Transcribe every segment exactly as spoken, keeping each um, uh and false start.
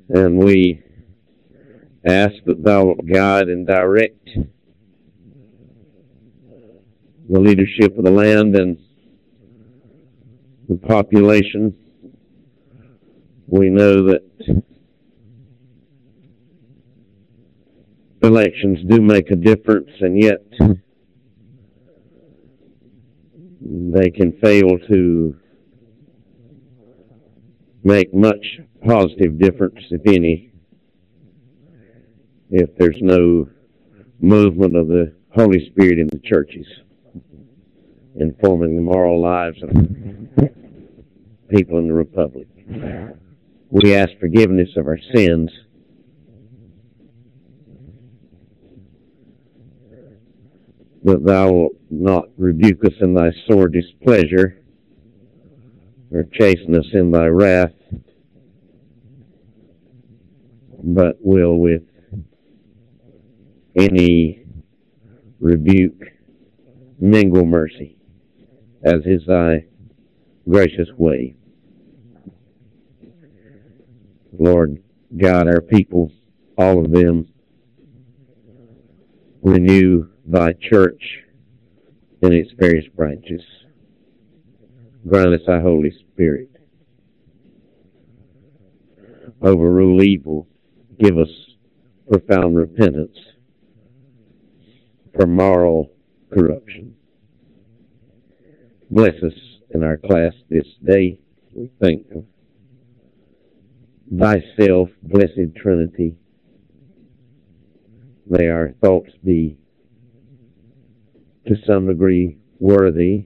And we ask that thou wilt guide and direct the leadership of the land and the population. We know that elections do make a difference, and yet they can fail to make much positive difference, if any, if there's no movement of the Holy Spirit in the churches, informing the moral lives of people in the Republic. We ask forgiveness of our sins. That thou wilt not rebuke us in thy sore displeasure, or chasten us in thy wrath, but will with any rebuke mingle mercy, as is thy gracious way. Lord, guide our people, all of them. Renew thy church in its various branches. Grant us thy Holy Spirit. Overrule evil. Give us profound repentance from moral corruption. Bless us in our class this day. We think of thyself, blessed Trinity. May our thoughts be to some degree worthy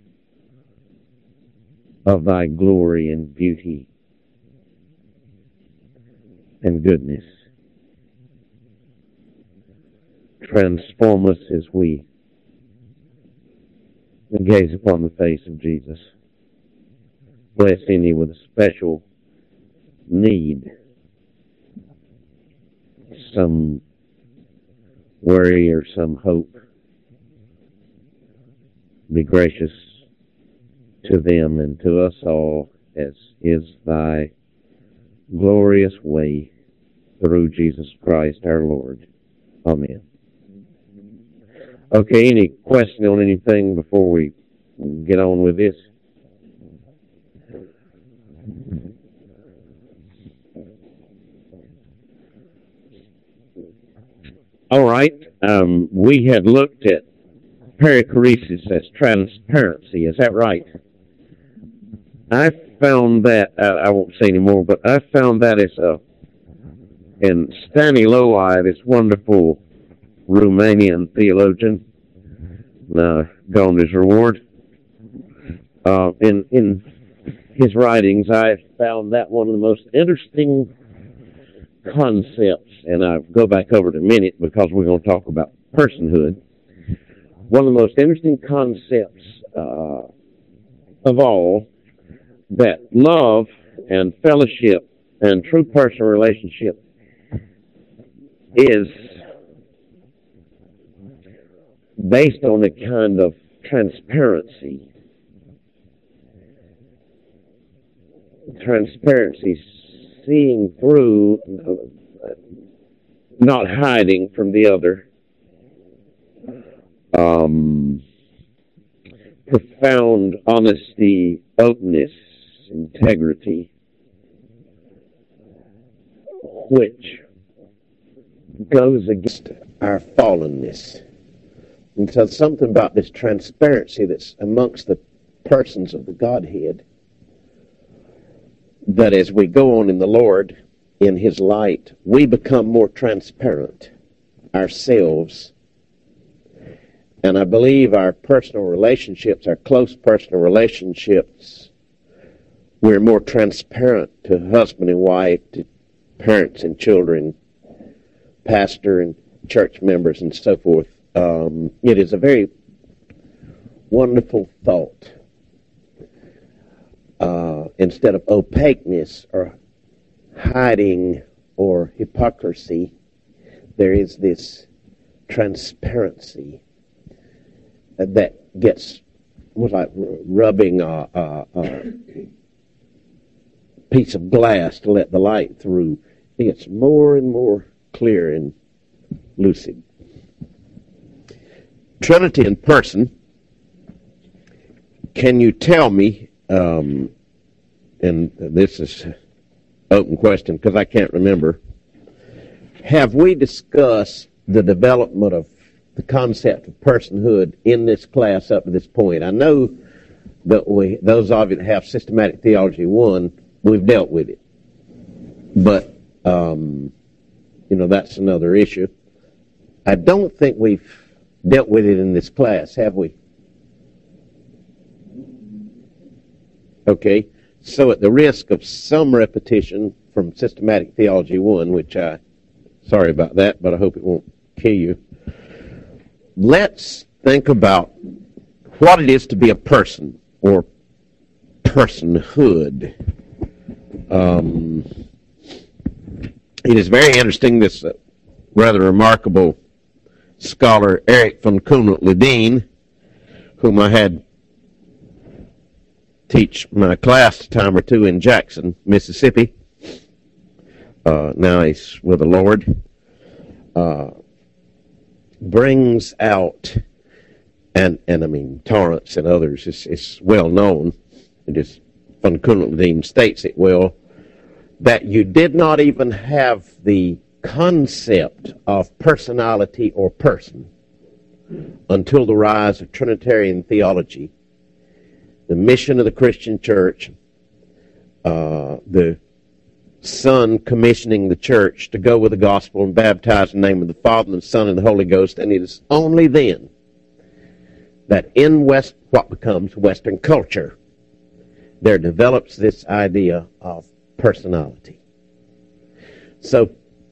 of thy glory and beauty and goodness. Transform us as we gaze upon the face of Jesus. Bless any with a special need, some worry or some hope. Be gracious to them and to us all, as is thy glorious way, through Jesus Christ our Lord. Amen. Okay, any question on anything before we get on with this? All right, um, we had looked at perichoresis as transparency. Is that right? I found that, uh, I won't say any more, but I found that as a, in Staniloae, this wonderful Romanian theologian, uh, gone his reward. Uh, in, in his writings, I found that one of the most interesting concepts, and I'll go back over it in a minute because we're going to talk about personhood. One of the most interesting concepts uh, of all, that love and fellowship and true personal relationship is based on a kind of transparency. Transparency, seeing through, uh, not hiding from the other. Um, profound honesty, openness, integrity, which goes against our fallenness. And so something about this transparency that's amongst the persons of the Godhead, that as we go on in the Lord, in His light, we become more transparent ourselves. And I believe our personal relationships, our close personal relationships, we're more transparent to husband and wife, to parents and children, pastor and church members and so forth. Um, it is a very wonderful thought. Uh, instead of opaqueness or hiding or hypocrisy, there is this transparency that gets, was like rubbing a, a, a piece of glass to let the light through. gets more and more clear and lucid. Trinity in person. Can you tell me, um, and this is an open question because I can't remember, have we discussed the development of the concept of personhood in this class up to this point? I know that we, those of you that have Systematic Theology one, we've dealt with it. But, um, you know, that's another issue. I don't think we've dealt with it in this class, have we? Okay, so at the risk of some repetition from Systematic Theology one, which I, sorry about that, but I hope it won't kill you, let's think about what it is to be a person, or personhood. Um, it is very interesting, this uh, rather remarkable scholar, Eric von Kuhnert-Ledeen, whom I had teach my class a time or two in Jackson, Mississippi. Uh, now he's with the Lord. Uh, brings out, and and I mean Torrance and others, it's, it's well known, it is von Kuhnert-Ledeen states it well, that you did not even have the concept of personality or person until the rise of Trinitarian theology, the mission of the Christian church, uh, the Son commissioning the church to go with the gospel and baptize in the name of the Father and the Son and the Holy Ghost, and it is only then that in West, what becomes Western culture, there develops this idea of personality. So,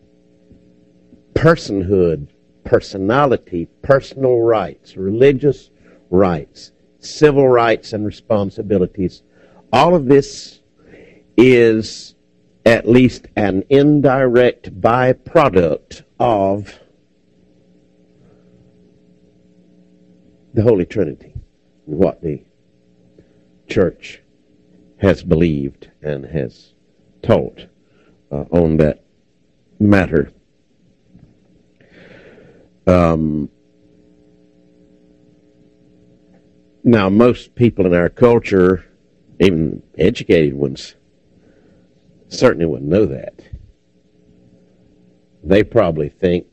personhood, personality, personal rights, religious rights, civil rights and responsibilities, all of this is at least an indirect byproduct of the Holy Trinity, what the church has believed and has taught uh, on that matter. Um, now, most people in our culture, even educated ones, certainly wouldn't know that. They probably think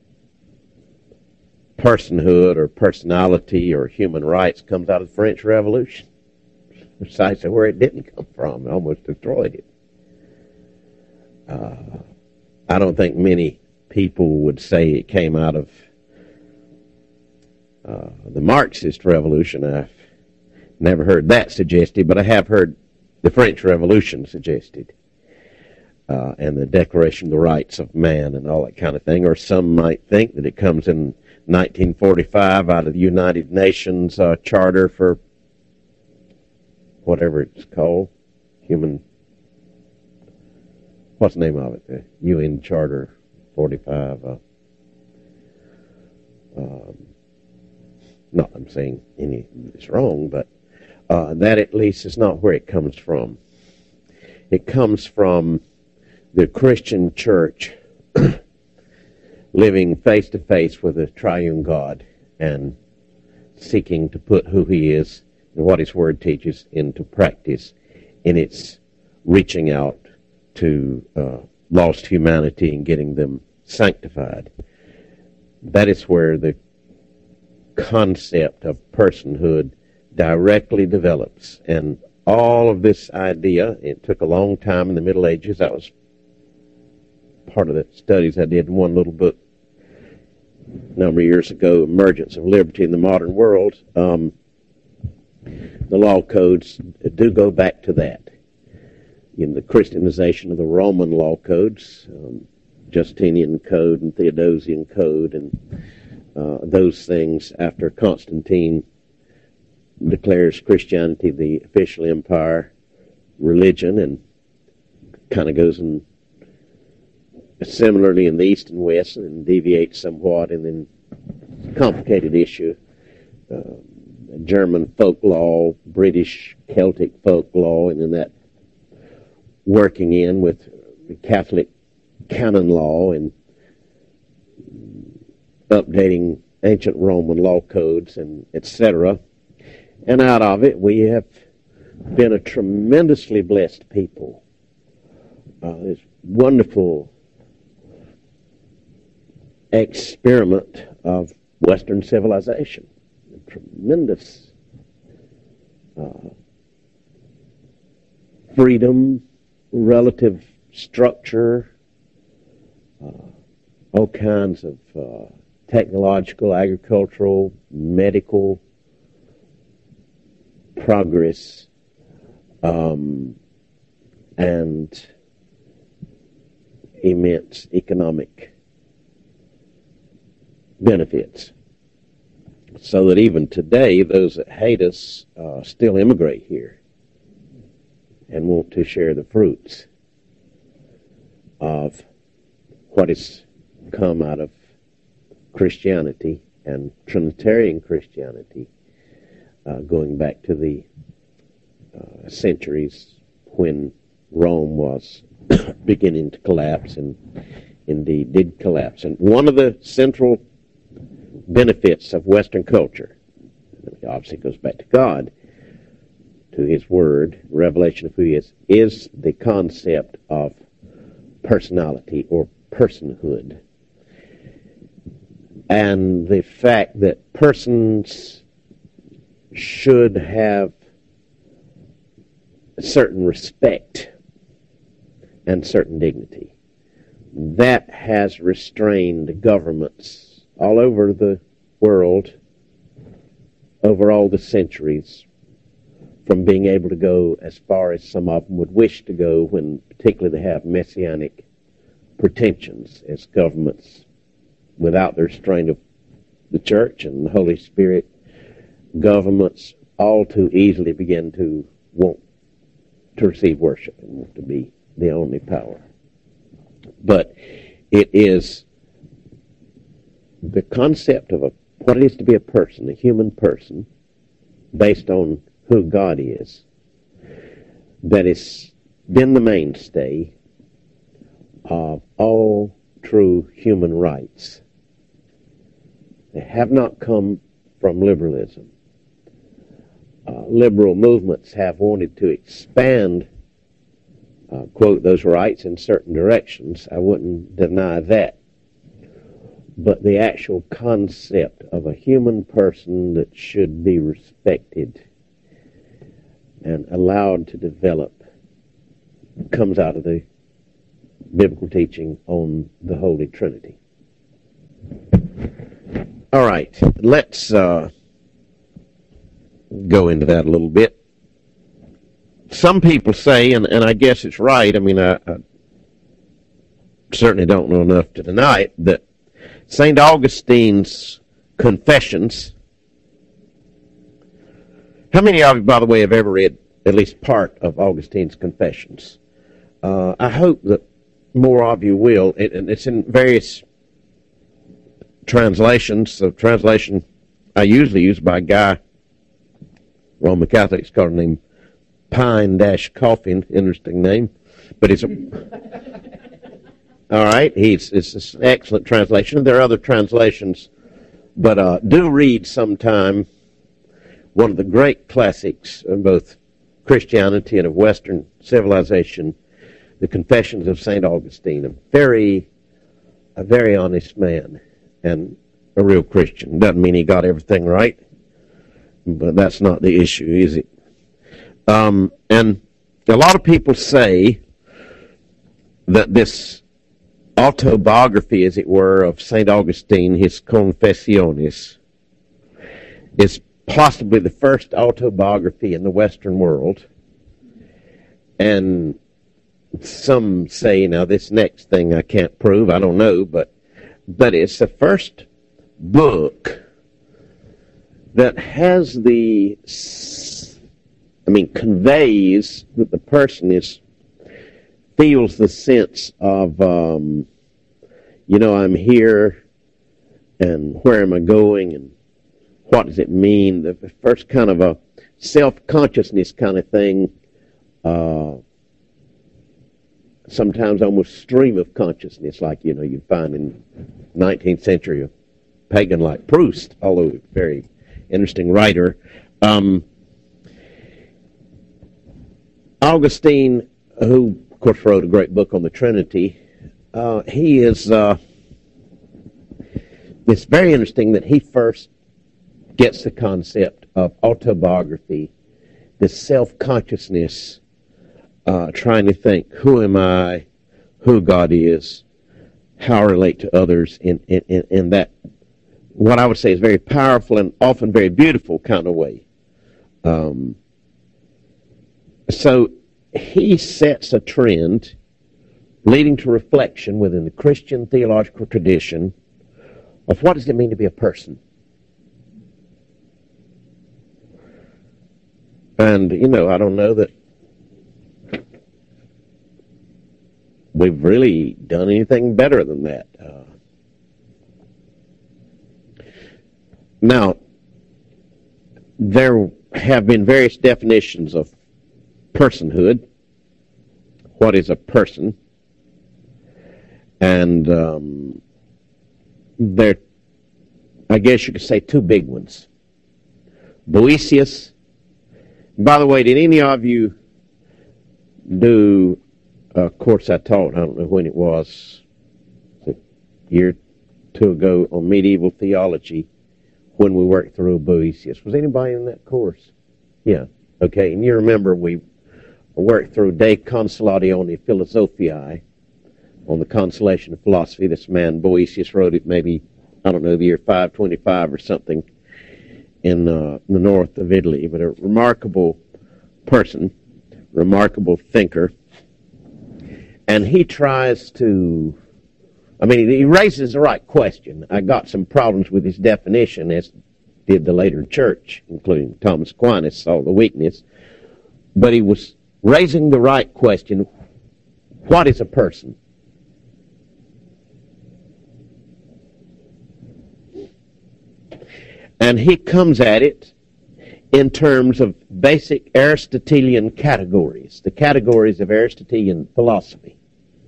personhood or personality or human rights comes out of the French Revolution, precisely where it didn't come from. It almost destroyed it. Uh, I don't think many people would say it came out of uh, the Marxist Revolution. I've never heard that suggested, but I have heard the French Revolution suggested. Uh, and the Declaration of the Rights of Man and all that kind of thing. Or some might think that it comes in nineteen forty-five out of the United Nations uh, Charter for whatever it's called, human, what's the name of it? The U N Charter forty-five. Uh, um, not I'm saying any it's wrong, but uh, that at least is not where it comes from. It comes from the Christian church living face to face with the triune God and seeking to put who he is and what his word teaches into practice in its reaching out to uh, lost humanity and getting them sanctified. That is where the concept of personhood directly develops. And all of this idea, it took a long time in the Middle Ages. That was part of the studies I did in one little book a number of years ago, Emergence of Liberty in the Modern World. Um, the law codes do go back to that. In the Christianization of the Roman law codes, um, Justinian Code and Theodosian Code, and uh, those things after Constantine declares Christianity the official empire religion, and kind of goes in similarly in the East and West, and deviates somewhat, and then complicated issue. Uh, German folk law, British Celtic folk law, and then that working in with the Catholic canon law and updating ancient Roman law codes and et cetera. And out of it, we have been a tremendously blessed people. Uh, this wonderful experiment of Western civilization. A tremendous uh, freedom, relative structure, uh, all kinds of uh, technological, agricultural, medical progress, um, and immense economic benefits. So that even today, those that hate us uh, still immigrate here and want to share the fruits of what has come out of Christianity and Trinitarian Christianity, uh, going back to the uh, centuries when Rome was beginning to collapse, and indeed did collapse. And one of the central benefits of Western culture, obviously goes back to God, to His Word, revelation of who He is, is the concept of personality or personhood. And the fact that persons should have a certain respect and certain dignity. That has restrained governments all over the world over all the centuries from being able to go as far as some of them would wish to go, when particularly they have messianic pretensions as governments. Without the restraint of the church and the Holy Spirit, governments all too easily begin to want to receive worship and want to be the only power. But it is the concept of a, what it is to be a person, a human person, based on who God is, that has been the mainstay of all true human rights. They have not come from liberalism. Uh, liberal movements have wanted to expand, uh, quote, those rights in certain directions. I wouldn't deny that. But the actual concept of a human person that should be respected and allowed to develop comes out of the biblical teaching on the Holy Trinity. All right, let's uh, go into that a little bit. Some people say, and, and I guess it's right, I mean, I, I certainly don't know enough to deny it, that Saint Augustine's Confessions. How many of you, by the way, have ever read at least part of Augustine's Confessions? Uh, I hope that more of you will. It, and it's in various translations. So translation I usually use by a guy, Roman Catholics call him named Pine-Coffin, interesting name, but it's a, all right. He's it's an excellent translation. There are other translations, but uh, do read sometime one of the great classics of both Christianity and of Western civilization, the Confessions of Saint Augustine. A very, a very honest man and a real Christian. Doesn't mean he got everything right, but that's not the issue, is it? Um, and a lot of people say that this autobiography, as it were, of Saint Augustine, his Confessiones, is possibly the first autobiography in the Western world. And some say, now this next thing I can't prove, I don't know, but, but it's the first book that has the, I mean, conveys that the person is, feels the sense of, um, you know, I'm here, and where am I going, and what does it mean? The first kind of a self-consciousness kind of thing, uh, sometimes almost stream of consciousness, like, you know, you find in nineteenth century a pagan like Proust, although a very interesting writer. Um, Augustine, who, of course, wrote a great book on the Trinity, uh, he is, uh, it's very interesting that he first gets the concept of autobiography, this self-consciousness, uh, trying to think, who am I, who God is, how I relate to others in, in, in, in that, what I would say is very powerful and often very beautiful kind of way. Um, so he sets a trend leading to reflection within the Christian theological tradition of what does it mean to be a person. And, you know, I don't know that we've really done anything better than that. Uh, now, there have been various definitions of personhood. What is a person? And um, there, I guess you could say, two big ones. Boethius. By the way, did any of you do a course I taught, I don't know when it was, a year or two ago, on medieval theology, when we worked through Boethius? Was anybody in that course? Yeah. Okay. And you remember we worked through De Consolatione Philosophiae, on the consolation of philosophy. This man Boethius wrote it maybe, I don't know, the year five twenty-five or something, in uh, the north of Italy, but a remarkable person, remarkable thinker. And he tries to, I mean, he raises the right question. I got some problems with his definition, as did the later church, including Thomas Aquinas, saw the weakness. But he was raising the right question: what is a person? And he comes at it in terms of basic Aristotelian categories, the categories of Aristotelian philosophy.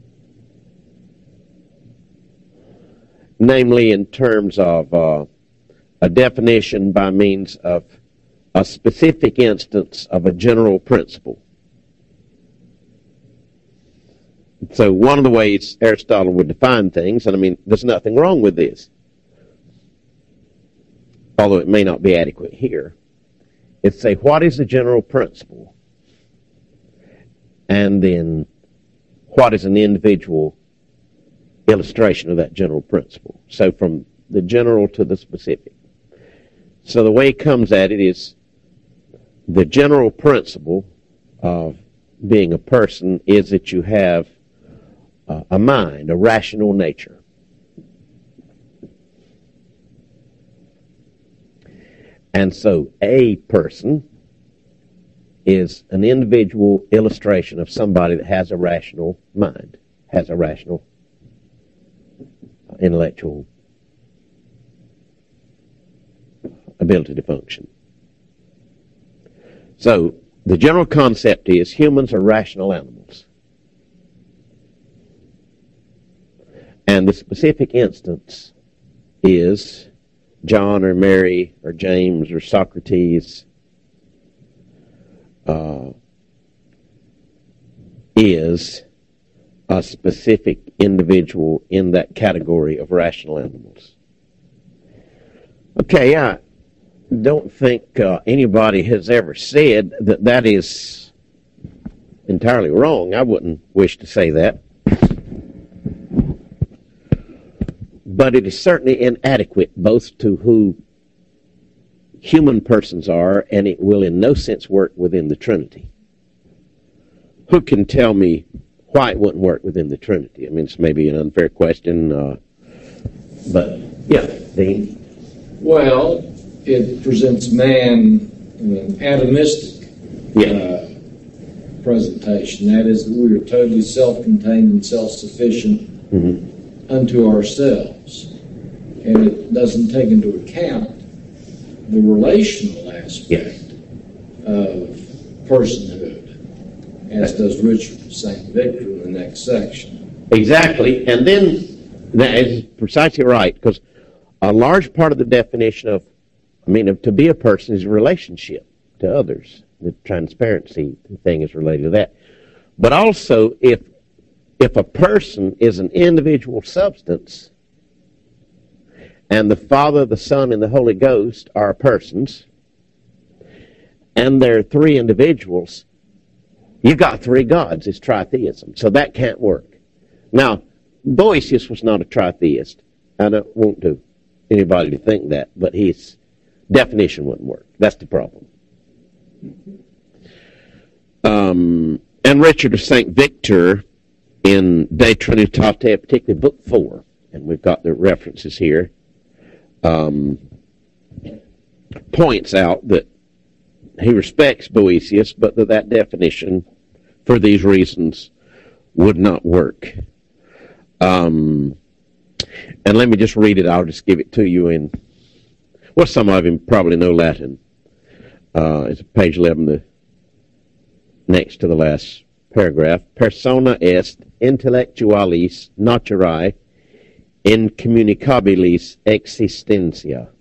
Namely, in terms of uh, a definition by means of a specific instance of a general principle. So one of the ways Aristotle would define things, and I mean, there's nothing wrong with this, although it may not be adequate here, is say, what is the general principle? And then, what is an individual illustration of that general principle? So from the general to the specific. So the way he comes at it is, the general principle of being a person is that you have uh, a mind, a rational nature. And so a person is an individual illustration of somebody that has a rational mind, has a rational intellectual ability to function. So the general concept is humans are rational animals. And the specific instance is John or Mary or James or Socrates uh, is a specific individual in that category of rational animals. Okay, I don't think uh, anybody has ever said that that is entirely wrong. I wouldn't wish to say that. But it is certainly inadequate both to who human persons are, and it will in no sense work within the Trinity. Who can tell me why it wouldn't work within the Trinity? I mean, it's maybe an unfair question, uh, but yeah, Dean? Well, it presents man in an atomistic yeah. uh, presentation. That is, that we are totally self-contained and self-sufficient mm-hmm. unto ourselves. And it doesn't take into account the relational aspect yeah. of personhood, as does Richard Saint Victor in next section. Exactly. And then that is precisely right, because a large part of the definition of, I mean, of, to be a person is a relationship to others. The transparency thing is related to that. But also, if if a person is an individual substance, and the Father, the Son, and the Holy Ghost are persons, and there are three individuals, you've got three gods. It's tritheism. So that can't work. Now, Boethius was not a tritheist. I don't want to anybody to think that, but his definition wouldn't work. That's the problem. Um, and Richard of Saint Victor in De Trinitate, particularly book four, and we've got the references here, um, points out that he respects Boethius, but that that definition, for these reasons, would not work. Um, and let me just read it. I'll just give it to you in, well, some of you probably know Latin. Uh, it's page eleven, the next to the last paragraph. Persona est intellectualis naturae incommunicabilis existentia.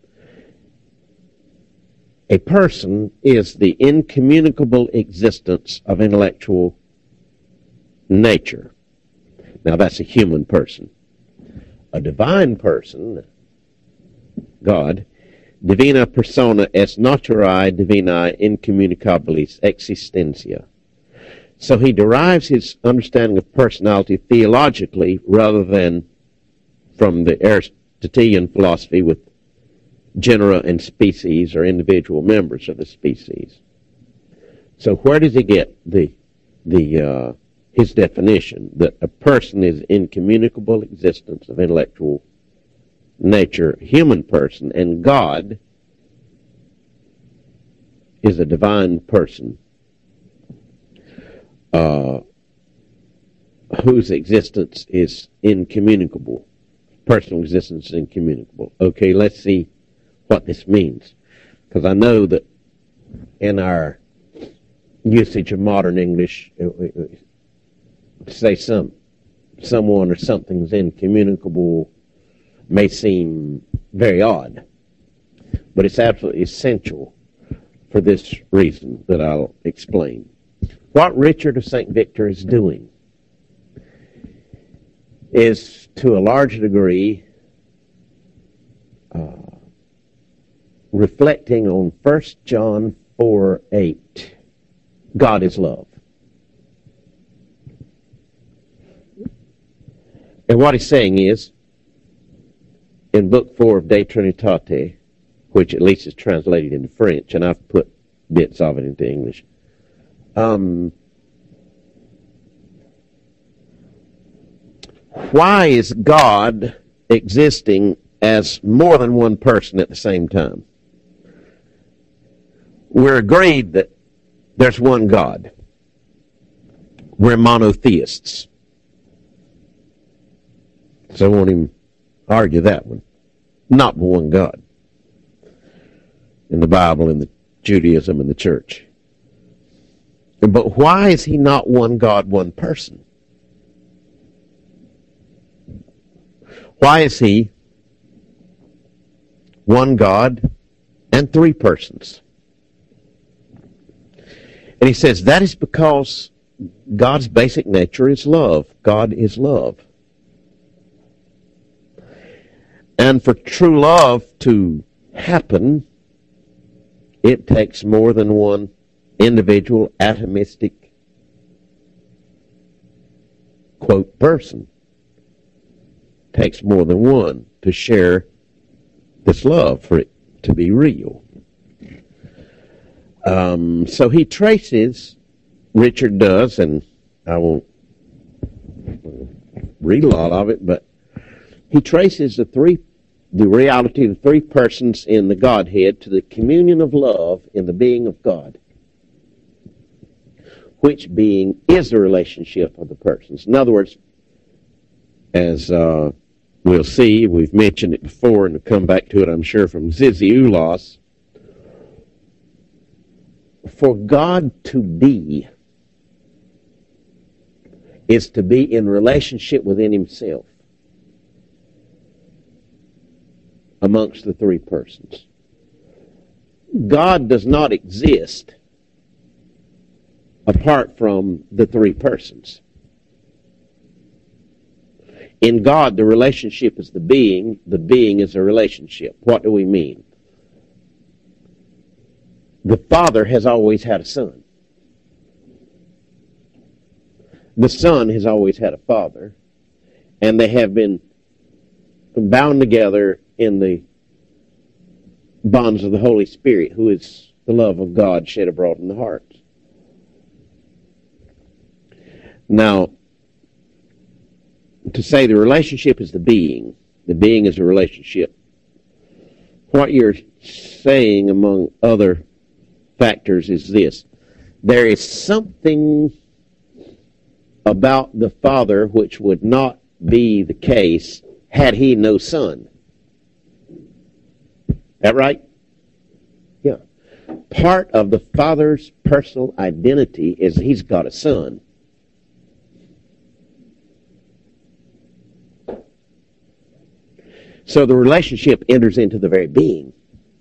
A person is the incommunicable existence of intellectual nature. Now that's a human person. A divine person, God, divina persona est naturae divinae incommunicabilis existentia. So he derives his understanding of personality theologically rather than from the Aristotelian philosophy with genera and species or individual members of the species. So where does he get the the uh, his definition that a person is incommunicable existence of intellectual nature, human person, and God is a divine person uh, whose existence is incommunicable. Personal existence is incommunicable. Okay, let's see what this means, because I know that in our usage of modern English, to say some someone or something is incommunicable may seem very odd, but it's absolutely essential for this reason that I'll explain. What Richard of Saint Victor is doing is, to a large degree, uh, reflecting on First John four eight. God is love. And what he's saying is, in Book four of De Trinitate, which at least is translated into French, and I've put bits of it into English, um, why is God existing as more than one person at the same time? We're agreed that there's one God. We're monotheists. So I won't even argue that one. Not one God. In the Bible, in the Judaism, and the church. But why is he not one God, one person? Why is he one God and three persons? And he says that is because God's basic nature is love. God is love. And for true love to happen, it takes more than one individual atomistic, quote, person. It takes more than one to share this love for it to be real. Um, so he traces, Richard does, and I won't read a lot of it, but he traces the three, the reality of the three persons in the Godhead to the communion of love in the being of God, which being is the relationship of the persons. In other words, as uh, we'll see, we've mentioned it before, and we'll come back to it, I'm sure, from Zizioulas. For God to be is to be in relationship within himself amongst the three persons. God does not exist apart from the three persons. In God, the relationship is the being. The being is a relationship. What do we mean? The Father has always had a Son. The Son has always had a Father. And they have been bound together in the bonds of the Holy Spirit, who is the love of God shed abroad in the hearts. Now, to say the relationship is the being, the being is a relationship, what you're saying, among other factors, is this: there is something about the Father which would not be the case had he no Son. That right? Yeah. Part of the Father's personal identity is he's got a Son. So the relationship enters into the very being.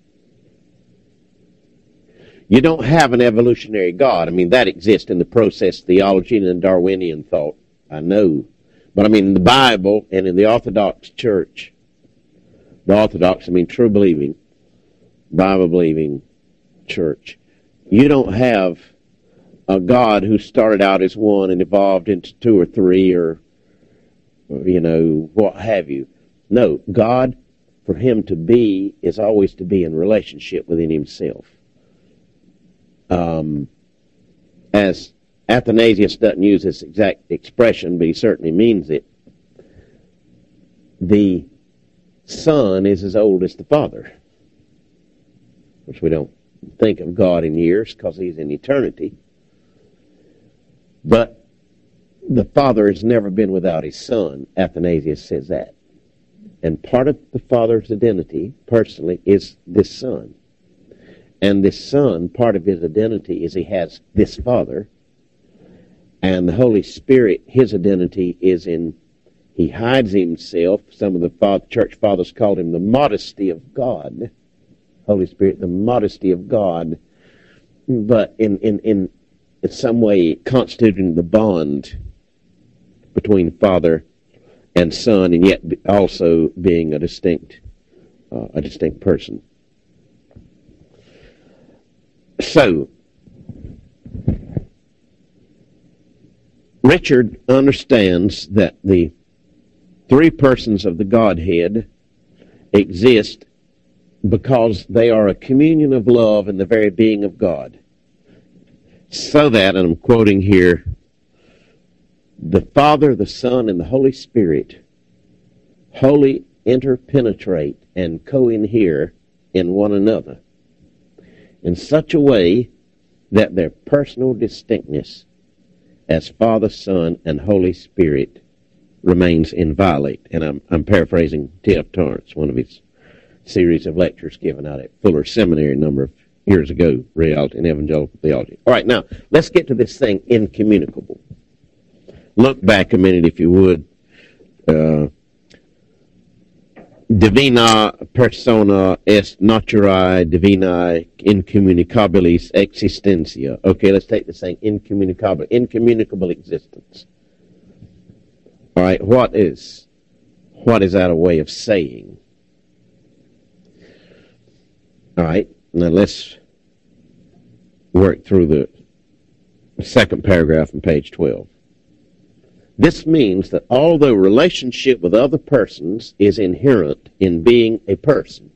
You don't have an evolutionary God. I mean, that exists in the process theology and in Darwinian thought, I know. But I mean, in the Bible and in the Orthodox Church, the Orthodox, I mean true believing, Bible-believing church, you don't have a God who started out as one and evolved into two or three or, or you know, what have you. No, God, for him to be, is always to be in relationship within himself. Um, as Athanasius doesn't use this exact expression, but he certainly means it, the Son is as old as the Father. Which we don't think of God in years because he's in eternity. But the Father has never been without his Son. Athanasius says that. And part of the Father's identity, personally, is this Son. And this Son, part of his identity is he has this Father. And the Holy Spirit, his identity is in, he hides himself. Some of the father, church fathers called him the modesty of God. Holy Spirit, the modesty of God. But in, in, in, in some way constituting the bond between Father and Son, and yet also being a distinct, uh, a distinct person. So, Richard understands that the three persons of the Godhead exist because they are a communion of love in the very being of God. So that, and I'm quoting here, the Father, the Son, and the Holy Spirit wholly interpenetrate and co-inhere in one another in such a way that their personal distinctness as Father, Son, and Holy Spirit remains inviolate. And I'm, I'm paraphrasing T F Torrance, one of his series of lectures given out at Fuller Seminary a number of years ago, Reality and Evangelical Theology. All right, now, let's get to this thing, incommunicable. Look back a minute, if you would. Uh, Divina persona est naturae divinae incommunicabilis existentia. Okay, let's take this thing, incommunicable, incommunicable existence. All right, what is, what is that a way of saying? All right, now let's work through the second paragraph on page twelve. This means that although relationship with other persons is inherent in being a person,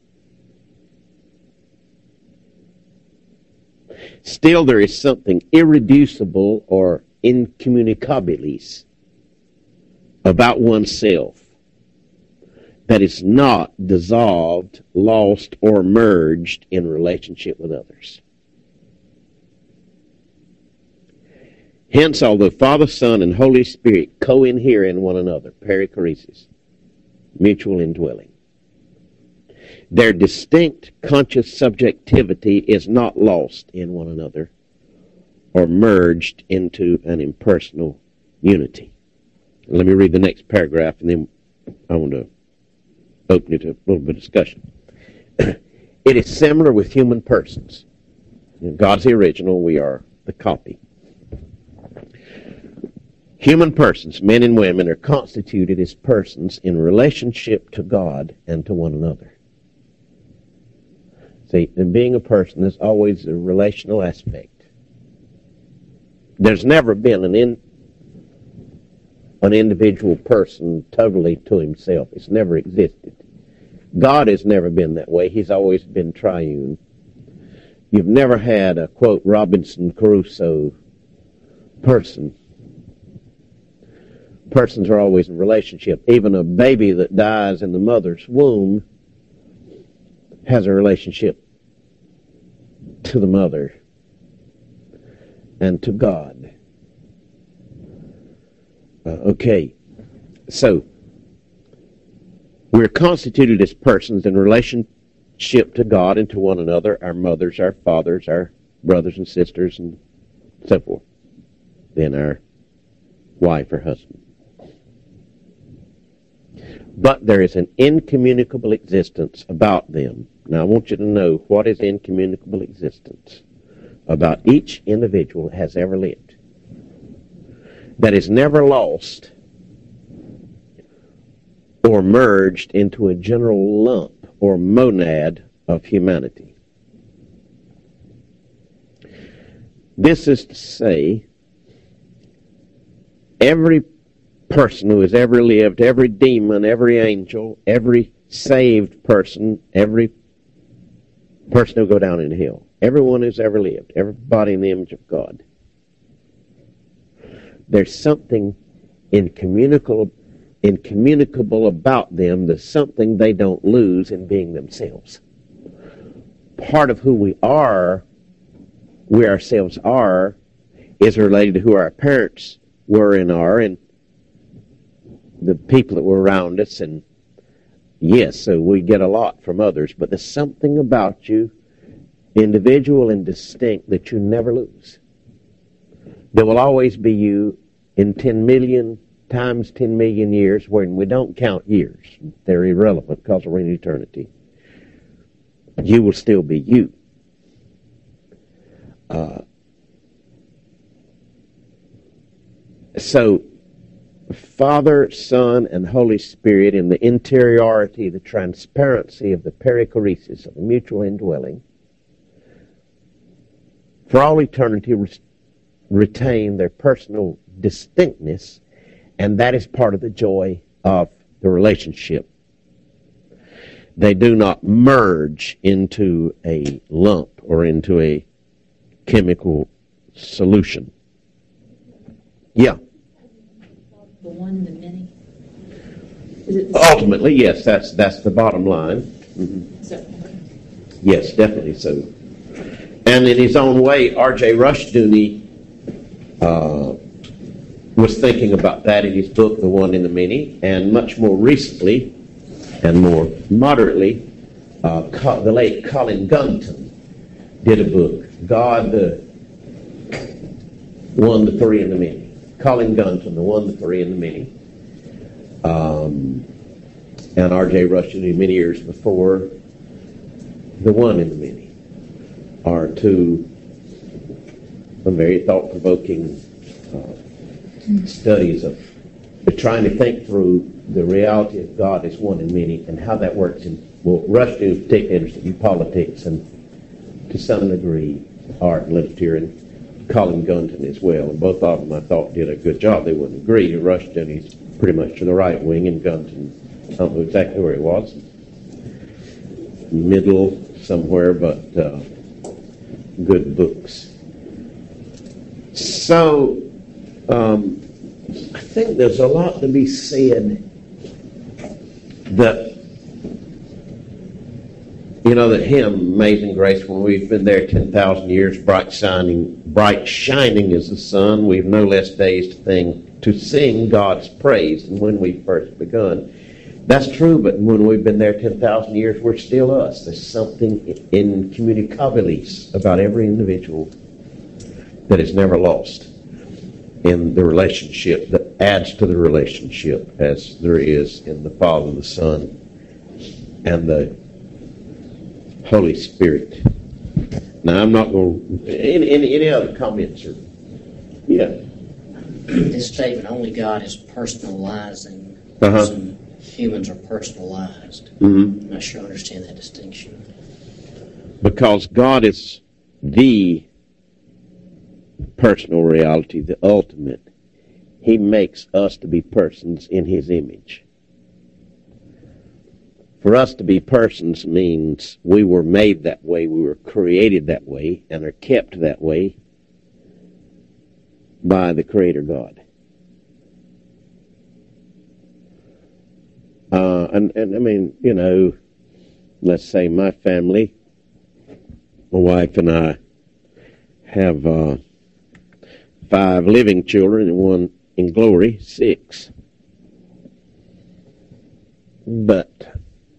still there is something irreducible or incommunicabilis about oneself that is not dissolved, lost, or merged in relationship with others. Hence, although Father, Son, and Holy Spirit co-inhere in one another, perichoresis, mutual indwelling, their distinct conscious subjectivity is not lost in one another or merged into an impersonal unity. Let me read the next paragraph, and then I want to open it to a little bit of discussion. It is similar with human persons. God's the original, we are the copy. Human persons, men and women, are constituted as persons in relationship to God and to one another. See, in being a person, there's always a relational aspect. There's never been an in, an individual person totally to himself. It's never existed. God has never been that way. He's always been triune. You've never had a, quote, Robinson Crusoe person. Persons are always in relationship. Even a baby that dies in the mother's womb has a relationship to the mother and to God. Uh, okay, so we're constituted as persons in relationship to God and to one another, our mothers, our fathers, our brothers and sisters, and so forth. Then our wife or husband. But there is an incommunicable existence about them. Now I want you to know what is incommunicable existence about each individual that has ever lived. That is never lost or merged into a general lump or monad of humanity. This is to say, every person who has ever lived, every demon, every angel, every saved person, every person who will go down in hell, everyone who's ever lived, everybody in the image of God, there's something incommunicable, incommunicable about them. There's something they don't lose in being themselves. Part of who we are, we ourselves are, is related to who our parents were and are, and the people that were around us. And yes, so we get a lot from others, but there's something about you, individual and distinct, that you never lose. There will always be you in ten million times ten million years, when we don't count years. They're irrelevant because we're in eternity. You will still be you. Uh, so, Father, Son, and Holy Spirit, in the interiority, the transparency of the perichoresis of the mutual indwelling, for all eternity re- retain their personal distinctness, and that is part of the joy of the relationship. They do not merge into a lump or into a chemical solution. Yeah. The one, the many. Is it the Ultimately, yes, that's that's the bottom line. Mm-hmm. So, okay. Yes, definitely so. And in his own way, R J Rushdoony uh, was thinking about that in his book, The One in the Many, and much more recently and more moderately, uh, the late Colin Gunton did a book, God, the One, the Three, and the Many. Colin Gunton, The One, the Three, and the Many. Um, and R J Rushdoony, many years before, The One in the Many, are two very thought-provoking uh, studies of trying to think through the reality of God as one in many and how that works in, well, Rushdoony is particularly interested in politics and to some degree art and literature, and Colin Gunton as well. And both of them, I thought, did a good job. They wouldn't agree. Rushdoony's pretty much to the right wing, and Gunton, I don't know exactly where he was. Middle somewhere, but uh, good books. So, um, I think there's a lot to be said that, you know, that hymn, Amazing Grace, when we've been there ten thousand years, bright shining, bright shining as the sun, we've no less days to, think, to sing God's praise than when we first begun. That's true, but when we've been there ten thousand years, we're still us. There's something incommunicabilis about every individual that is never lost. in the relationship that adds to the relationship as there is in the Father, the Son, and the Holy Spirit. Now, I'm not going to... Any, any, any other comments? Or, yeah. This statement, only God is personalizing. Uh-huh. Some humans are personalized. Mm-hmm. I'm not sure I understand that distinction. Because God is the personal reality, the ultimate. He makes us to be persons in His image. For us to be persons means we were made that way, we were created that way, and are kept that way by the Creator God. Uh, and, and I mean, you know, let's say my family, my wife and I have uh, five living children and one in glory, six. But,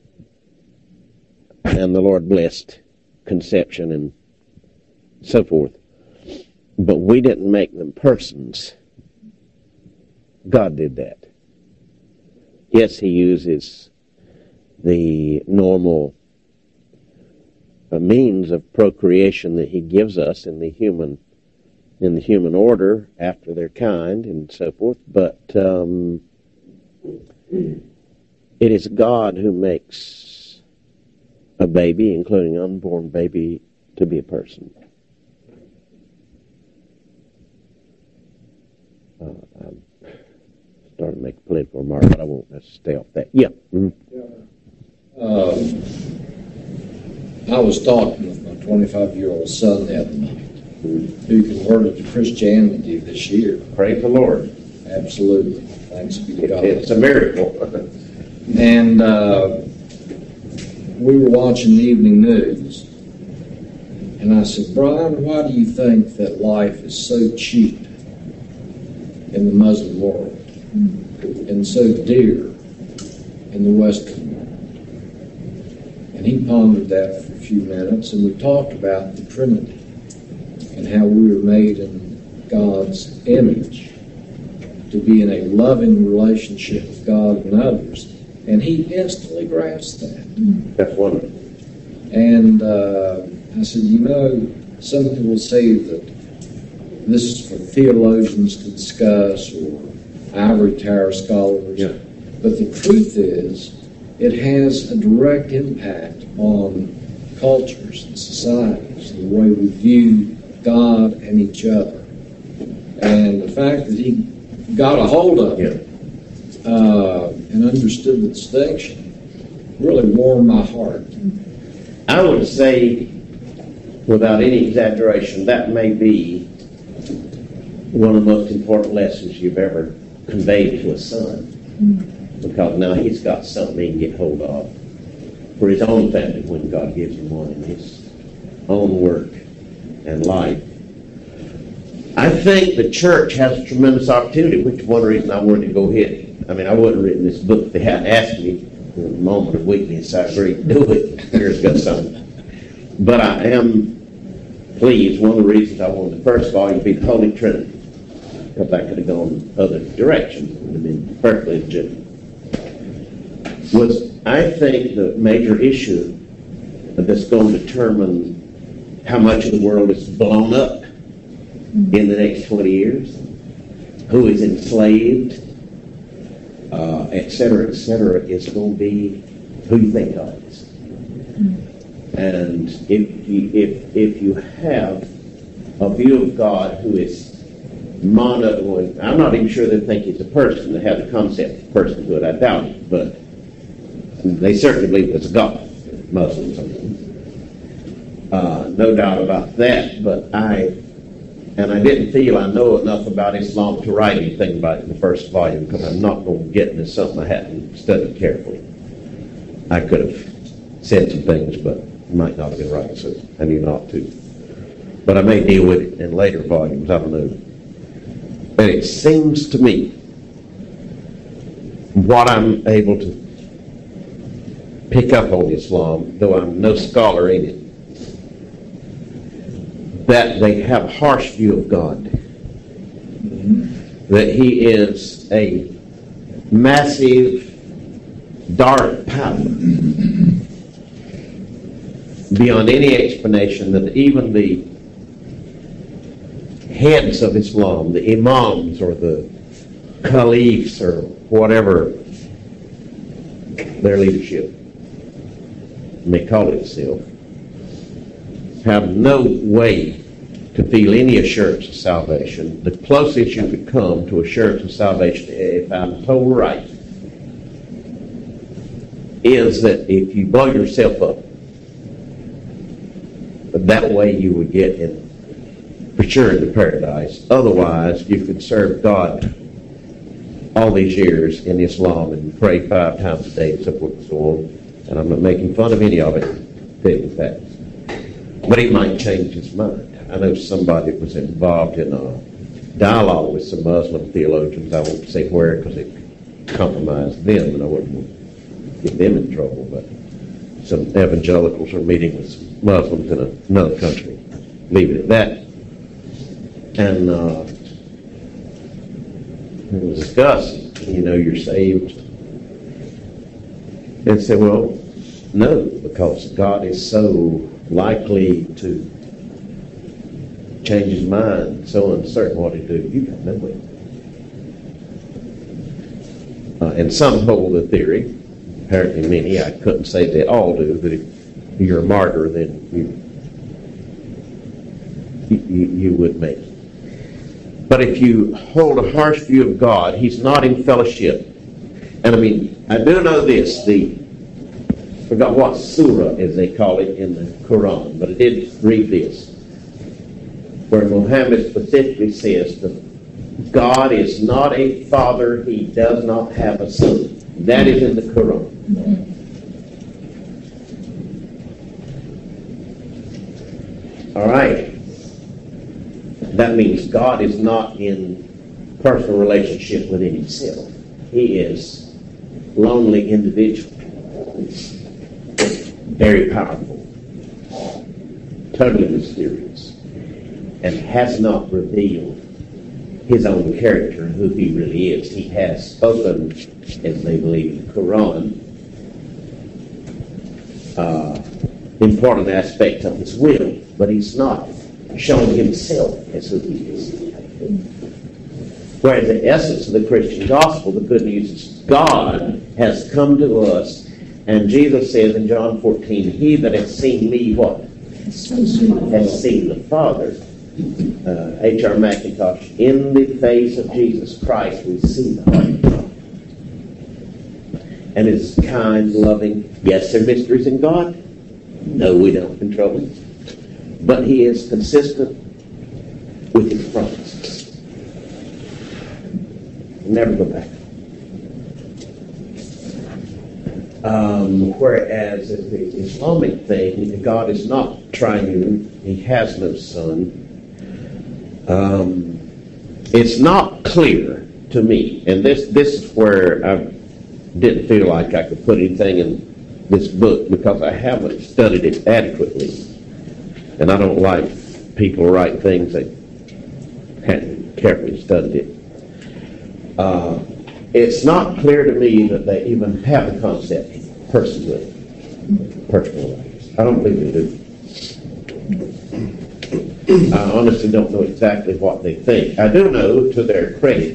and the Lord blessed conception and so forth. But we didn't make them persons. God did that. Yes, He uses the normal uh, means of procreation that He gives us in the human in the human order after their kind and so forth. But um, it is God who makes a baby, including an unborn baby, to be a person. Uh, I'm starting to make a political remark, but I won't. Let's stay off that. Yeah. Mm-hmm. Um, I was talking with my twenty-five-year-old son the other night, who converted to Christianity this year. Praise the Lord. Absolutely. Thanks be to God. It's a miracle. And uh, we were watching the evening news, and I said, Brian, why do you think that life is so cheap in the Muslim world and so dear in the Western world? And he pondered that for a few minutes, and we talked about the Trinity and how we were made in God's image to be in a loving relationship with God and others. And he instantly grasped that. That's wonderful. And uh, I said, you know, some people say that this is for theologians to discuss or ivory tower scholars. Yeah. But the truth is, it has a direct impact on cultures and societies, the way we view God and each other. And the fact that he got a hold of it uh, and understood the distinction really warmed my heart. I would say, without any exaggeration, that may be one of the most important lessons you've ever conveyed to a son. Because now he's got something he can get hold of for his own family when God gives him one in his own work and life. I think the church has a tremendous opportunity, which is one reason I wanted to go ahead. I mean, I wouldn't have written this book if they hadn't asked me in a moment of weakness. I agreed to do it. Here's got something. But I am pleased. One of the reasons I wanted the first volume to be the Holy Trinity, because I could have gone other directions. It would have been perfectly legitimate. Was, I think, the major issue that's going to determine how much of the world is blown up in the next twenty years, who is enslaved, uh, et cetera, et cetera, is going to be who you think God is. And if you, if, if you have a view of God who is mono, I'm not even sure they think he's a person. They have the concept of personhood. I doubt it, but they certainly believe it's a God, Muslims. Uh, no doubt about that, but I, and I didn't feel I know enough about Islam to write anything about it in the first volume, because I'm not going to get into something I hadn't studied carefully. I could have said some things, but it might not have been right, so I knew not to. But I may deal with it in later volumes, I don't know. And it seems to me, what I'm able to pick up on Islam, though I'm no scholar in it, that they have a harsh view of God. that he is a massive dark power beyond any explanation, that even the heads of Islam, the imams or the caliphs or whatever their leadership may call itself, have no way to feel any assurance of salvation. The closest you could come to assurance of salvation, if I'm told right, is that if you blow yourself up, that way you would get in, for sure into paradise. Otherwise, you could serve God all these years in Islam and pray five times a day and so forth and so on. And I'm not making fun of any of it, tell you the facts. But he might change his mind. I know somebody was involved in a dialogue with some Muslim theologians. I won't say where because it compromised them and I wouldn't get them in trouble. But some evangelicals are meeting with some Muslims in another country. Leave it at that. And uh, it was discussing, you know, you're saved. And said, well, no, because God is so likely to change his mind, so uncertain what to do. You got no way. Uh, and some hold the theory, apparently many, I couldn't say they all do, that if you're a martyr, then you, you, you would make it. But if you hold a harsh view of God, he's not in fellowship. And I mean, I do know this, the, I forgot what surah, as they call it in the Quran, but I did read this, where Muhammad specifically says that God is not a father, he does not have a son. That is in the Quran. All right. That means God is not in personal relationship within himself. He is lonely individual. Very powerful. Totally mysterious. And has not revealed his own character, who he really is. He has spoken, as they believe in the Quran, uh, important aspects of his will, but he's not shown himself as who he is. Whereas the essence of the Christian gospel, the good news is God has come to us, and Jesus says in John fourteen, he that has seen me, what? Has seen the Father. Uh, H R McIntosh, in the face of Jesus Christ, we see the heart of God. And it's kind, loving. Yes, there are mysteries in God. No, we don't control him. But he is consistent with his promises. Never go back. Um, whereas the Islamic thing, God is not triune. He has no son. Um, it's not clear to me, and this this is where I didn't feel like I could put anything in this book because I haven't studied it adequately, and I don't like people write things that hadn't carefully studied it. Uh, it's not clear to me that they even have the concept of personhood, personal rights. I don't believe they do. I honestly don't know exactly what they think. I do know, to their credit,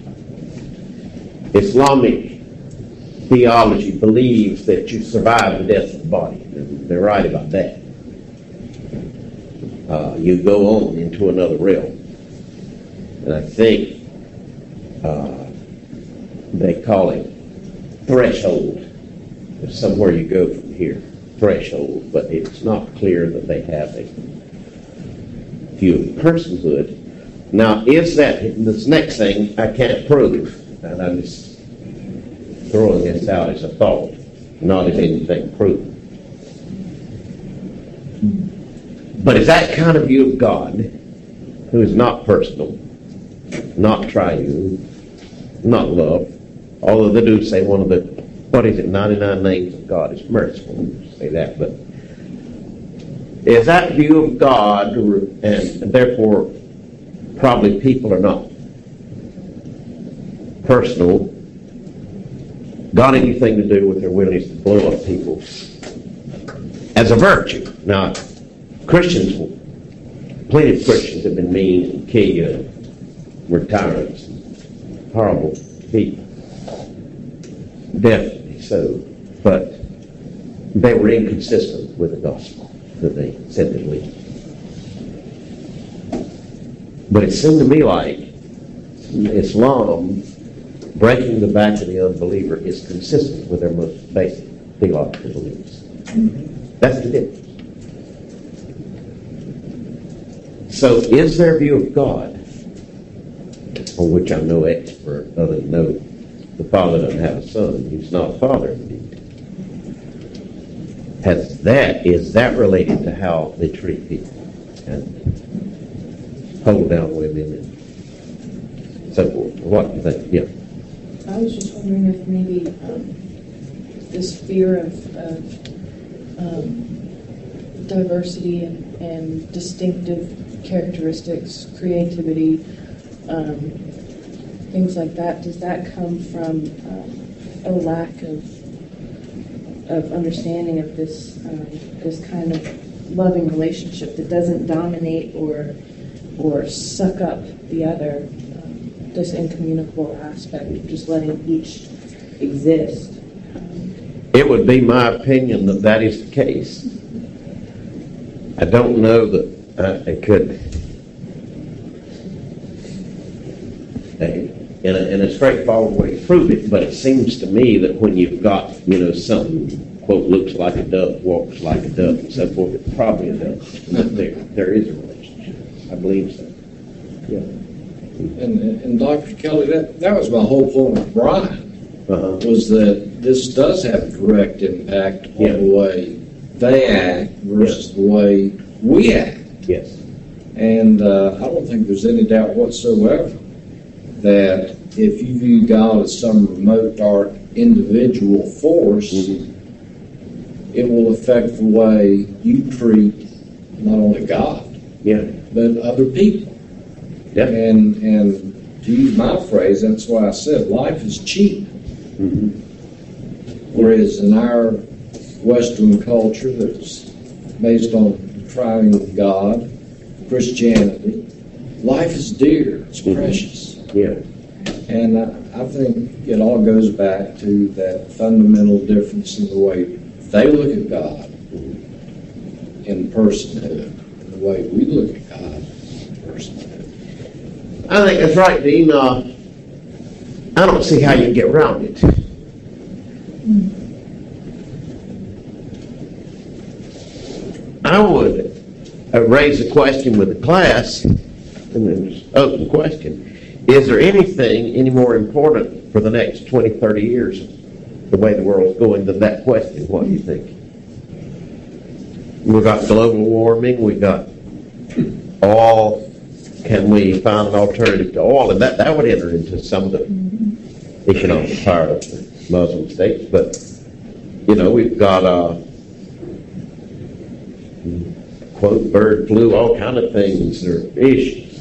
Islamic theology believes that you survive the death of the body. They're right about that. Uh, you go on into another realm. And I think uh, they call it threshold. There's somewhere you go from here, threshold, but it's not clear that they have a view of personhood. Now, is that, this next thing I can't prove, and I'm just throwing this out as a thought, not as anything proven. But is that kind of view of God, who is not personal, not triune, not love, although they do say one of the, what is it, ninety-nine names of God is merciful, say that, but is that view of God, and therefore probably people are not personal got anything to do with their willingness to blow up people as a virtue. Now, Christians, plenty of Christians have been mean and kill you, were tyrants, horrible people. Definitely so. But they were inconsistent with the gospel that they said they believed. But it seemed to me like Islam, breaking the back of the unbeliever, is consistent with their most basic theological beliefs. That's the difference. So is their view of God, on which I'm no expert, other than know the Father doesn't have a son, he's not a father indeed. Has that, is that related to how they treat people and hold down women and so forth? What do you think? Yeah. I was just wondering if maybe um, this fear of, of um, diversity and, and distinctive characteristics, creativity, um, things like that, does that come from um, a lack of of understanding of this um, this kind of loving relationship that doesn't dominate or or suck up the other, um, this incommunicable aspect of just letting each exist? It would be my opinion that that is the case. I don't know that uh, I could, in a, in a straightforward way, prove it, but it seems to me that when you've got, you know, something, quote, looks like a dove, walks like a dove, and so forth, it's probably a dove. There, there is a relationship. I believe so. Yeah. And, and Doctor Kelly, that, that was my whole point with Brian, Uh-huh. was that this does have a direct impact on Yeah. the way they act versus Yeah. the way we act. Yes. And uh, I don't think there's any doubt whatsoever that if you view God as some remote, dark, individual force, Mm-hmm. it will affect the way you treat not only God, Yeah. but other people. Yeah. And, and to use my phrase, that's why I said life is cheap. Mm-hmm. Whereas in our Western culture that's based on triune God, Christianity, life is dear, it's Mhm. precious. Yeah. And I, I think it all goes back to that fundamental difference in the way they look at God in personhood, and the way we look at God in personhood. I think that's right, Dean. Uh, I don't see how you get around it. I would uh, raise a question with the class, and then just open question. Is there anything any more important for the next twenty, thirty years, the way the world's going, than that question? What do you think? We've got global warming, we've got all, can we find an alternative to oil? And that, that would enter into some of the economic power of the Muslim states. But, you know, we've got, uh, quote, bird flu, all kind of things are issues.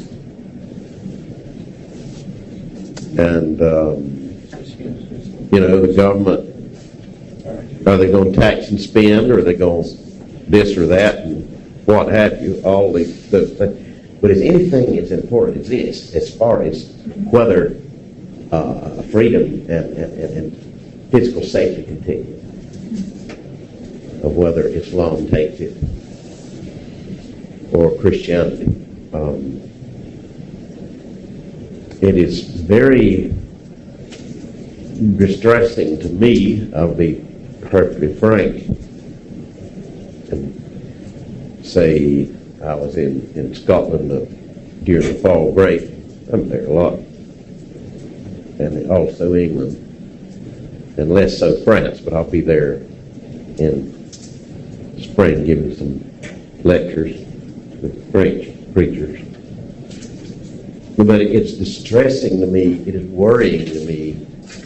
And, um, you know, the government, are they going to tax and spend, or are they going to this or that, and what have you, all these those things. But is anything as important as this, as far as whether uh, freedom and, and, and physical safety continue, of whether Islam takes it or Christianity? Um, it is very distressing to me, I'll be perfectly frank, and say I was in, in Scotland uh, during the fall break. I'm there a lot. And also England, and less so France, but I'll be there in spring giving some lectures with French preachers. But it's distressing to me, it is worrying to me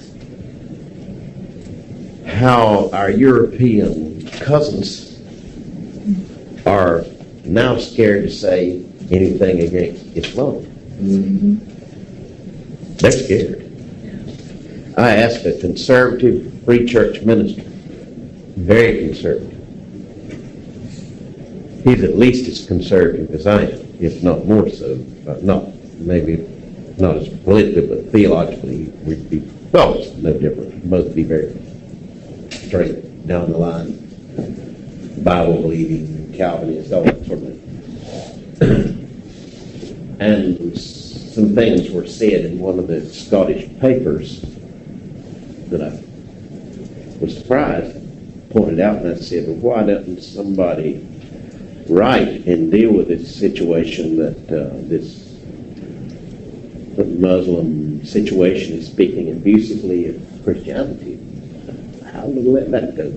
how our European cousins are now scared to say anything against Islam. Mm-hmm. They're scared. I asked a conservative free church minister, very conservative. He's at least as conservative as I am, if not more so. Uh, not maybe not as politically, but theologically, we'd be well, it's no different. Both be very straight down the line, Bible believing, Calvinist, all that sort of thing. And some things were said in one of the Scottish papers that I was surprised, pointed out, and I said, well, why doesn't somebody write and deal with this situation that uh, this the Muslim situation is speaking abusively of Christianity? How do we let that go?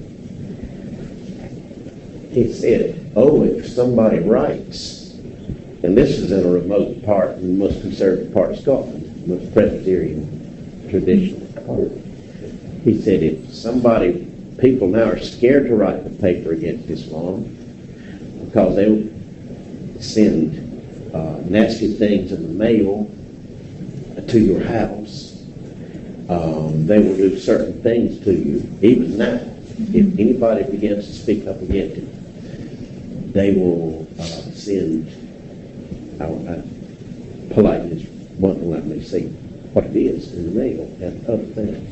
He said, oh, if somebody writes, and this is in a remote part, in the most conservative part of Scotland, most Presbyterian traditional part. He said, if somebody, people now are scared to write the paper against Islam because they will send uh, nasty things in the mail to your house. Um, they will do certain things to you. Even now, if anybody begins to speak up against it, they will uh, send, I, I, politeness won't let me say what it is in the mail and other things.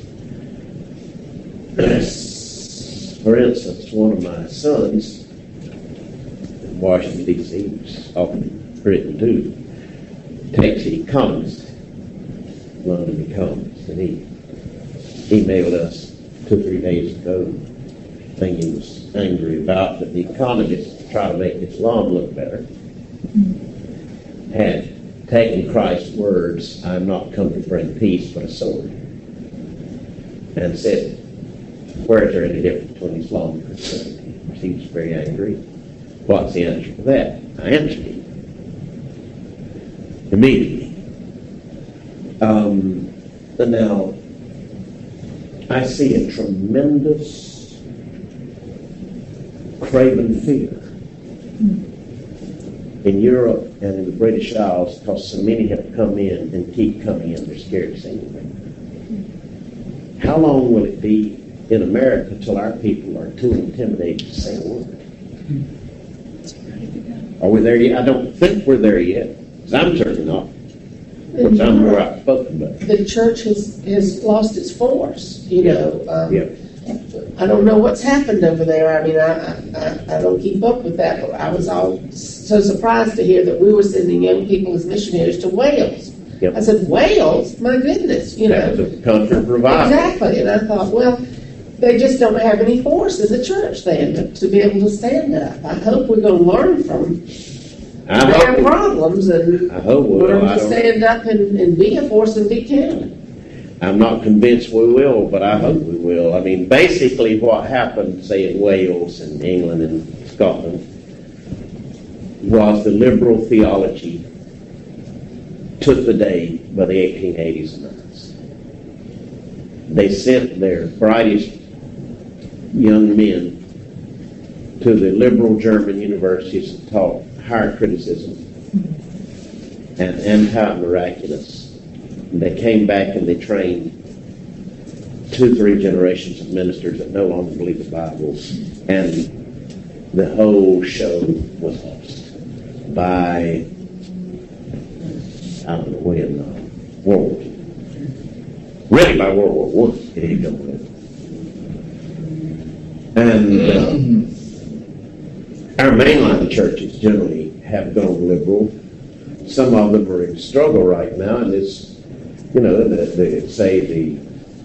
For instance, one of my sons in Washington, D C, was often written to, takes the Economist, London Economist, and he emailed us two or three days ago, the thing he was angry about, that the Economist, to try to make Islam look better, had taken Christ's words, I am not come to bring peace but a sword, and said, where is there any difference between Islam and Christianity? He was very angry. What's the answer to that? I answered him immediately. Um, and now, I see a tremendous craven fear in Europe and in the British Isles because so many have come in and keep coming in. They're scared to say anything. How long will it be in America till our people are too intimidated to say a word? Are we there yet? I don't think we're there yet. Because I'm certainly not. Of course, I'm more outspoken, but the church has, has lost its force. You know, um, yeah. I don't know what's happened over there. I mean, I, I I don't keep up with that, but I was all so surprised to hear that we were sending young people as missionaries to Wales. Yep. I said, Wales? My goodness, you know. That's a country of revival. Exactly, and I thought, well, they just don't have any force in the church then to, to be able to stand up. I hope we're going to learn from I their hope, problems and I hope we'll. learn I to don't- stand up and, and be a force and be counted. I'm not convinced we will, but I hope we will. I mean, basically what happened, say, in Wales and England and Scotland, was the liberal theology took the day by the eighteen eighties and nineties. They sent their brightest young men to the liberal German universities and taught higher criticism and anti-miraculous. And they came back and they trained two, three generations of ministers that no longer believe the Bible, and the whole show was lost by, I don't know when, uh, World War Two. Really by World War One, it didn't come with it. And uh, our mainline churches generally have gone liberal. Some of them are in struggle right now, and it's, you know, the, the, say the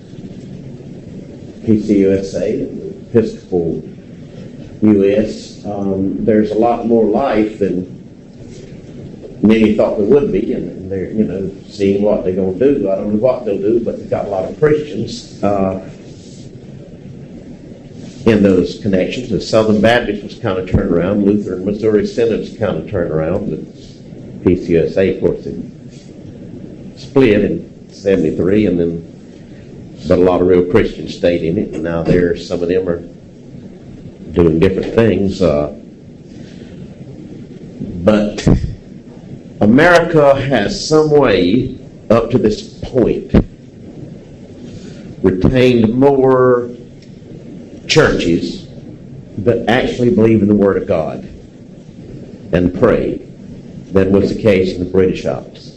P C U S A and the Episcopal U S, um, there's a lot more life than many thought there would be, and they're, you know, seeing what they're going to do. I don't know what they'll do, but they've got a lot of Christians uh, in those connections. The Southern Baptist was kind of turned around. Lutheran Missouri Synod's kind of turned around. The P C U S A, of course, it split in seventy-three, and then, but a lot of real Christians stayed in it, and now there, some of them are doing different things. Uh, but America has some way up to this point retained more churches that actually believe in the Word of God and pray than was the case in the British Isles.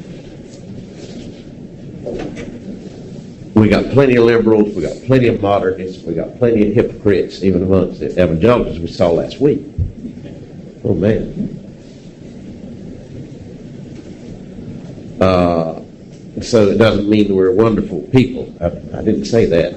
We got plenty of liberals, we got plenty of modernists, we got plenty of hypocrites, even amongst the evangelicals we saw last week. Oh, man. Uh, so it doesn't mean we're wonderful people. I, I didn't say that.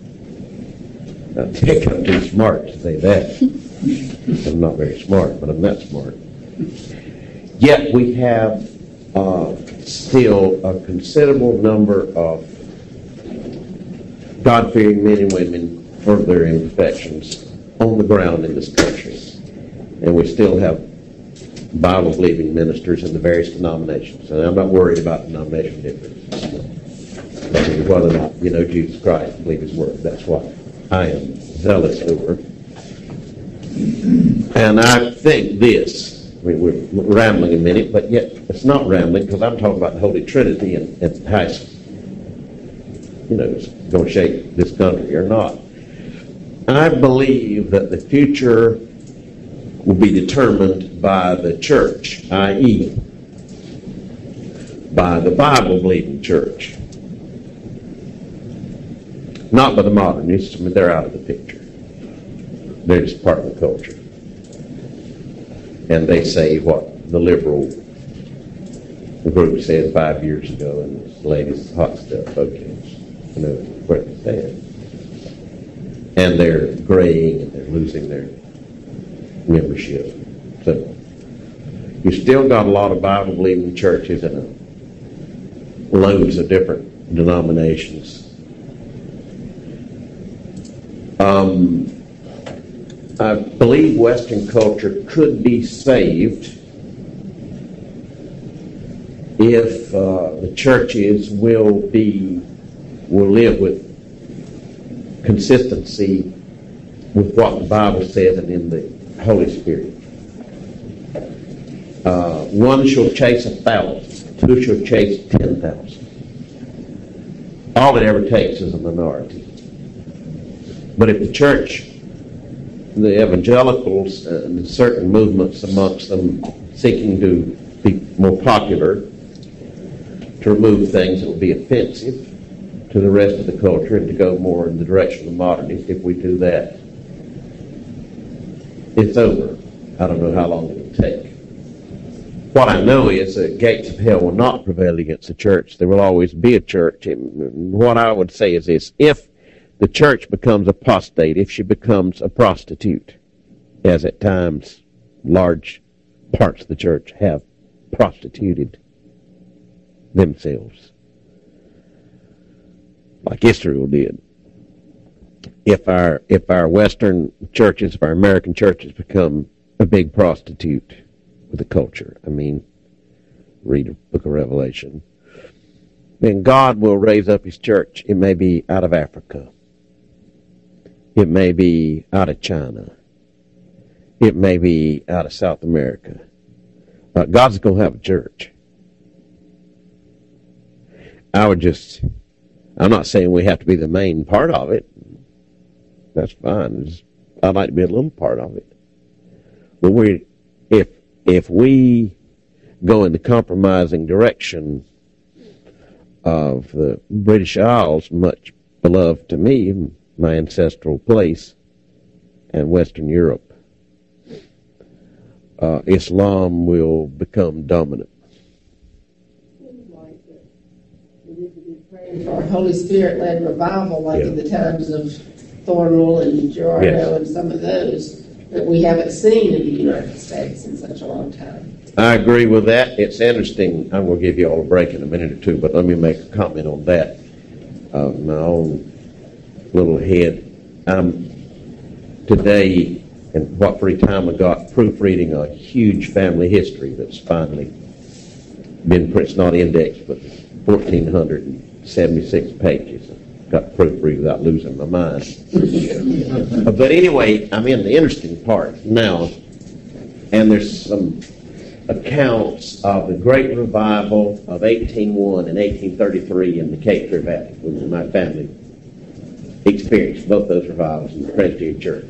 I think I'm too smart to say that. I'm not very smart, but I'm not smart. Yet we have uh, still a considerable number of God-fearing men and women for their imperfections on the ground in this country. And we still have Bible-believing ministers in the various denominations. And I'm not worried about denomination differences. Whether or not you know Jesus Christ, believe His Word. That's what I am zealous over. And I think this, I mean, we're rambling a minute, but yet it's not rambling because I'm talking about the Holy Trinity and, and how it's, you know, it's going to shape this country or not. I believe that the future will be determined by the church, that is, by the Bible-believing church. Not by the modernists. I mean, they're out of the picture. They're just part of the culture. And they say what the liberal group said five years ago in this latest hot stuff focus. You know what they said. And they're graying and they're losing their membership. So you still got a lot of Bible-believing churches and uh, loads of different denominations. Um, I believe Western culture could be saved if uh, the churches will be will live with consistency with what the Bible says and in the Holy Spirit. Uh, one shall chase a thousand, two shall chase ten thousand. All it ever takes is a minority. But if the church, the evangelicals, and certain movements amongst them seeking to be more popular, to remove things that will be offensive to the rest of the culture and to go more in the direction of modernity, if we do that, it's over. I don't know how long it will take. What I know is that gates of hell will not prevail against the church. There will always be a church. And what I would say is this: if the church becomes apostate, if she becomes a prostitute, as at times large parts of the church have prostituted themselves, like Israel did. If our if our Western churches, if our American churches become a big prostitute with the culture, I mean, read the book of Revelation, then God will raise up His church. It may be out of Africa. It may be out of China. It may be out of South America. Uh, God's going to have a church. I would just, I'm not saying we have to be the main part of it. That's fine. Just, I'd like to be a little part of it. But we, if if we go in the compromising direction of the British Isles, much beloved to me, my ancestral place, and Western Europe, uh, Islam will become dominant. For Holy Spirit-led revival, like Yeah. in the times of Thornwell and Gerardo Yes. and some of those that we haven't seen in the United States in such a long time. I agree with that. It's interesting. I'm going to give you all a break in a minute or two, but let me make a comment on that. Uh, my own little head. I'm today, and what free time I got, proofreading a huge family history that's finally been, it's not indexed, but one thousand four hundred seventy-six pages. Got to proofread without losing my mind. But anyway, I'm in the interesting part now, and there's some accounts of the Great Revival of eighteen oh one and eighteen thirty-three in the Cape Fear Valley, when my family experienced both those revivals in the Presbyterian Church.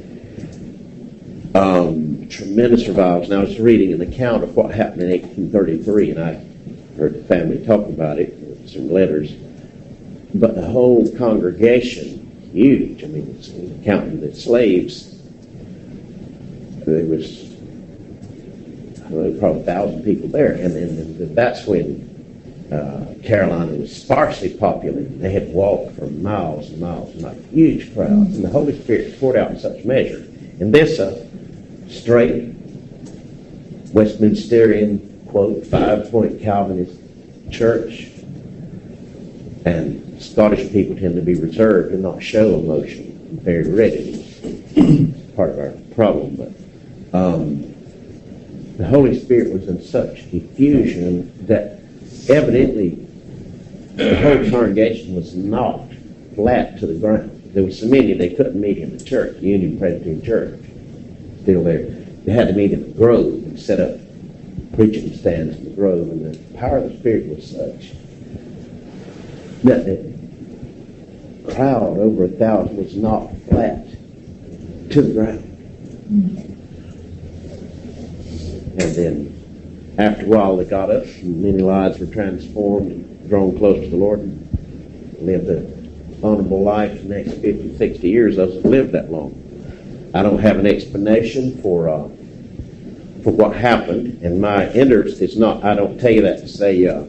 Um, tremendous revivals. Now, I was reading an account of what happened in eighteen thirty-three, and I heard the family talk about it, some letters. But the whole congregation, huge. I mean, it's counting the slaves, there was well, probably a thousand people there. And then that's when uh, Carolina was sparsely populated. They had walked for miles and miles, and like huge crowds. And the Holy Spirit poured out in such measure. And this uh, straight Westminsterian, quote, five-point Calvinist church. And Scottish people tend to be reserved and not show emotion very readily. Part of our problem. But um, the Holy Spirit was in such effusion that evidently the whole congregation was knocked flat to the ground. There were so many they couldn't meet in the church, the Union Presbyterian Church, still there. They had to meet in the grove and set up preaching stands in the grove, and the power of the Spirit was such that the crowd, over a thousand, was knocked flat to the ground. And then after a while they got up, and many lives were transformed and drawn close to the Lord and lived an honorable life the next fifty, sixty years. Those that lived that long. I don't have an explanation for uh, for what happened, and my interest is not, I don't tell you that to say uh,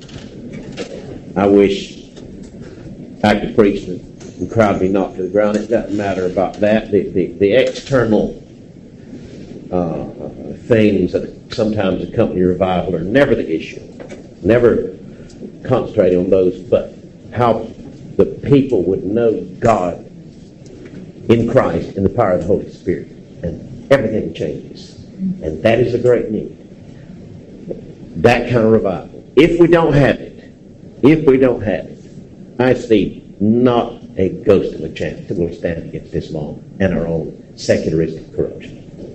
I wish I could preach and the crowd be knocked to the ground. It doesn't matter about that. The, the, the external uh, things that sometimes accompany revival are never the issue. Never concentrate on those, but how the people would know God in Christ in the power of the Holy Spirit. And everything changes. And that is a great need. That kind of revival. If we don't have it, if we don't have it, I see not a ghost of a chance that will stand against Islam and our own secularistic corruption.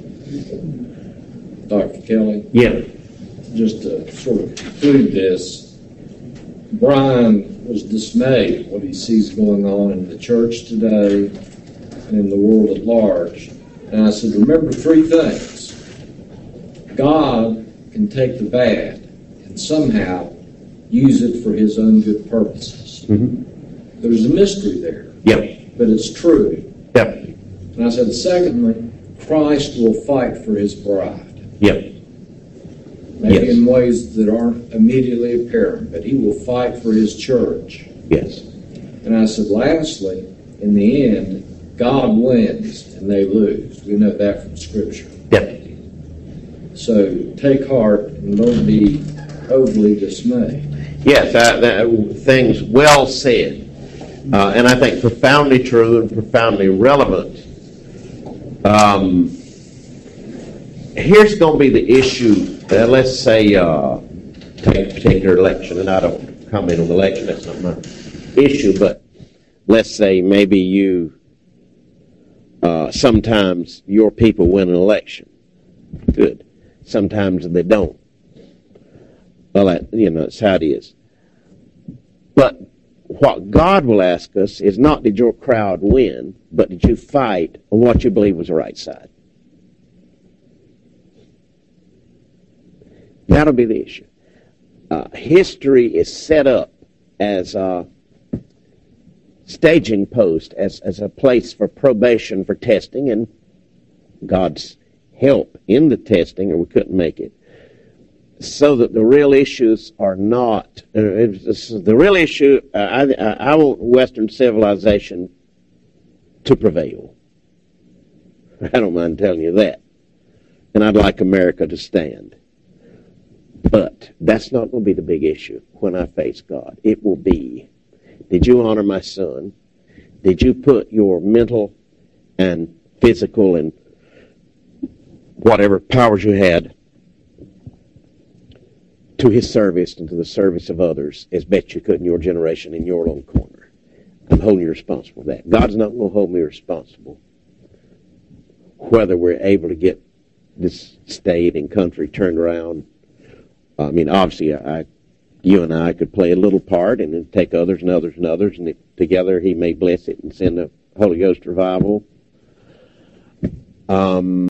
Doctor Kelly? Yeah. Just to sort of conclude this, Brian was dismayed what he sees going on in the church today and in the world at large. And I said, remember three things. God can take the bad and somehow use it for his own good purposes. Mm-hmm. There's a mystery there. Yep. But it's true. Yep. And I said, secondly, Christ will fight for his bride. Yep. Maybe Yes. in ways that aren't immediately apparent, but he will fight for his church. Yes. And I said, lastly, in the end, God wins and they lose. We know that from Scripture. Yep. So take heart and don't be overly dismayed. Yes, I, that, things well said. Uh, and I think profoundly true and profoundly relevant. Um, here's going to be the issue. Uh, let's say, uh, take a particular election, and I don't comment on the election, that's not my issue, but let's say maybe you, uh, sometimes your people win an election. Good. Sometimes they don't. Well, that, you know, it's how it is. But what God will ask us is not did your crowd win, but did you fight on what you believe was the right side? That'll be the issue. Uh, history is set up as a staging post, as, as a place for probation, for testing, and God's help in the testing, or we couldn't make it, so that the real issues are not, uh, the real issue, uh, I, I want Western civilization to prevail. I don't mind telling you that. And I'd like America to stand. But that's not going to be the big issue when I face God. It will be, did you honor my son? Did you put your mental and physical and whatever powers you had to his service and to the service of others as best you could in your generation, in your own corner? I'm holding you responsible for that. God's not going to hold me responsible whether we're able to get this state and country turned around. I mean, obviously, I, you and I could play a little part and then take others and others and others, and it together, he may bless it and send a Holy Ghost revival. Um,